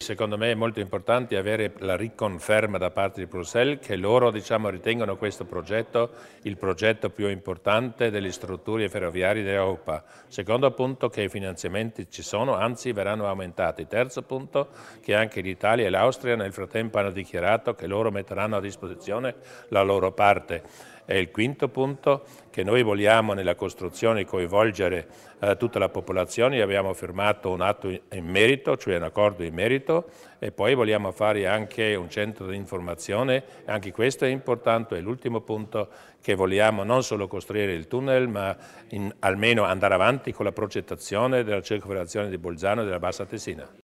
secondo me è molto importante avere la riconferma da parte di Bruxelles che loro ritengono questo progetto il progetto più importante delle strutture ferroviarie d'Europa. Secondo punto che i finanziamenti ci sono, anzi verranno aumentati. Terzo punto che anche l'Italia e l'Austria nel frattempo hanno dichiarato che loro metteranno a disposizione la loro parte. E il quinto punto che noi vogliamo nella costruzione coinvolgere tutta la popolazione, e abbiamo firmato un atto in merito, cioè un accordo in merito, e poi vogliamo fare anche un centro di informazione, anche questo è importante. E l'ultimo punto che vogliamo non solo costruire il tunnel, ma almeno andare avanti con la progettazione della circolazione di Bolzano e della Bassa Tessina.